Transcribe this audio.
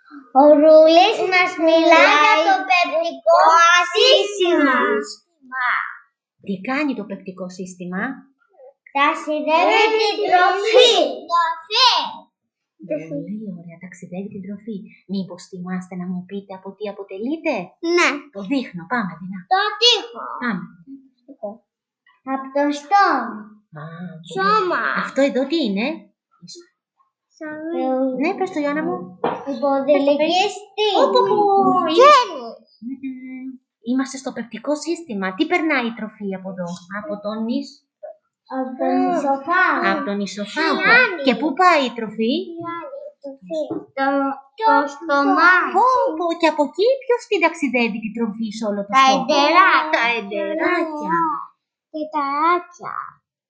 Ο Ρούλης μας μιλάει για το πεπτικό σύστημα. Τι κάνει το πεπτικό σύστημα? Ταξιδεύει την τροφή. Πολύ ωραία, ταξιδεύει την τροφή. Μήπως θυμάστε να μου πείτε από τι αποτελείται? Ναι. Το δείχνω, πάμε δυνατά. Το τείχο. Πάμε. Από το στόμα. Σώμα. Αυτό εδώ τι είναι? Ναι, πες το Ιωάννα μου. Υποδηλική στήλη. Είμαστε στο πεπτικό σύστημα. Τι περνάει η τροφή από εδώ? Από τον ισοφάγο. Από τον ισοφάγο. Και πού πάει η τροφή? Το στομάχι. Και από εκεί ποιος την ταξιδεύει την τροφή σε όλο το Τα στόμα? εντεράκια. Τα εντεράκια. Και τα άκια.